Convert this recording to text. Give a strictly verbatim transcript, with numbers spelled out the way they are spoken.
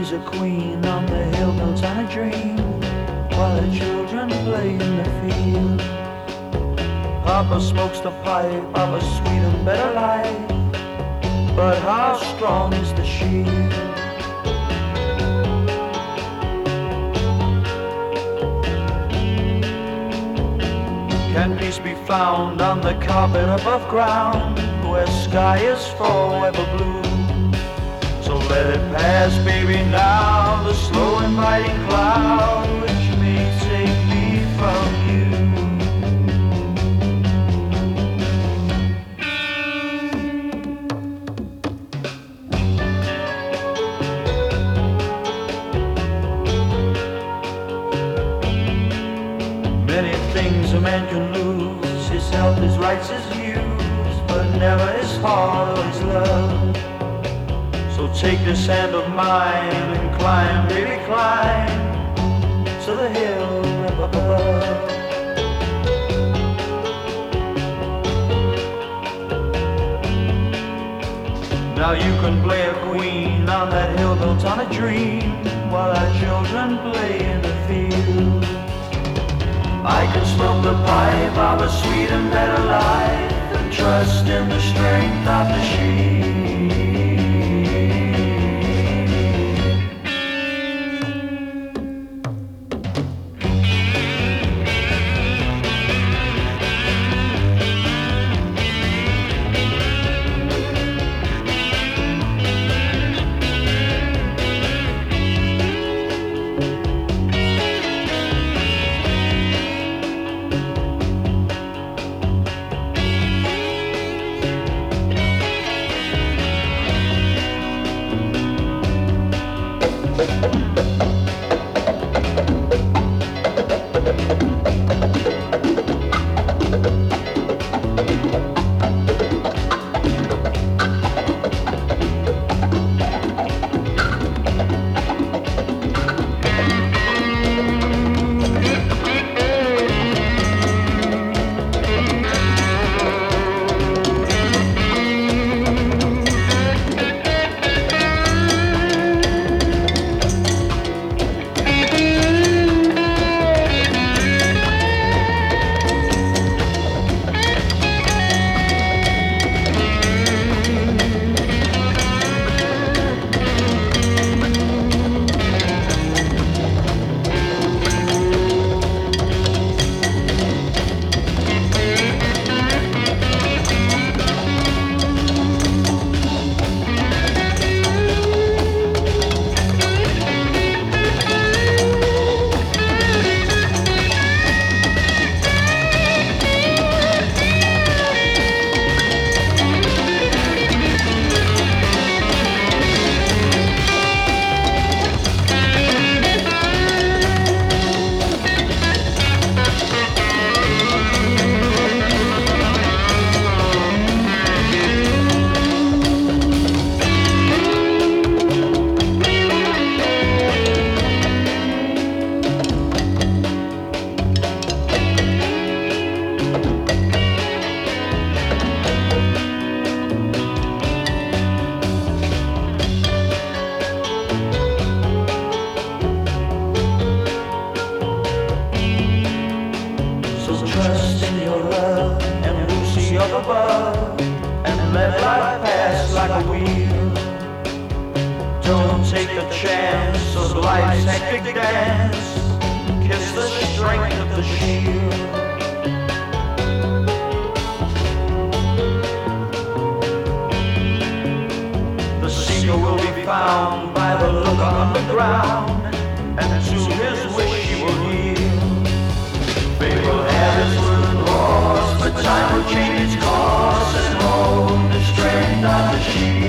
a queen on the hill built on a dream, while her children play in the field. Papa smokes the pipe of a sweet and better life, but how strong is the shield? Can peace be found on the carpet above ground, where sky is forever blue? So let it pass, baby, now, the slow inviting cloud which may take me from you. Many things a man can lose, his health, his rights, his views, but never his heart or his love. So take this hand of mine and climb, baby, climb to the hill up above. Now you can play a queen on that hill built on a dream, while our children play in the field. I can smoke the pipe of a sweet and better life, and trust in the strength of the sheep. Above, and let life pass like a wheel. Don't take a chance of life's hectic dance, kiss the strength of the shield. The seeker will be found by the look on the ground, and to his wish he will yield. Fate will have his wooden horse, but time will change its course and hold the strength of the shield.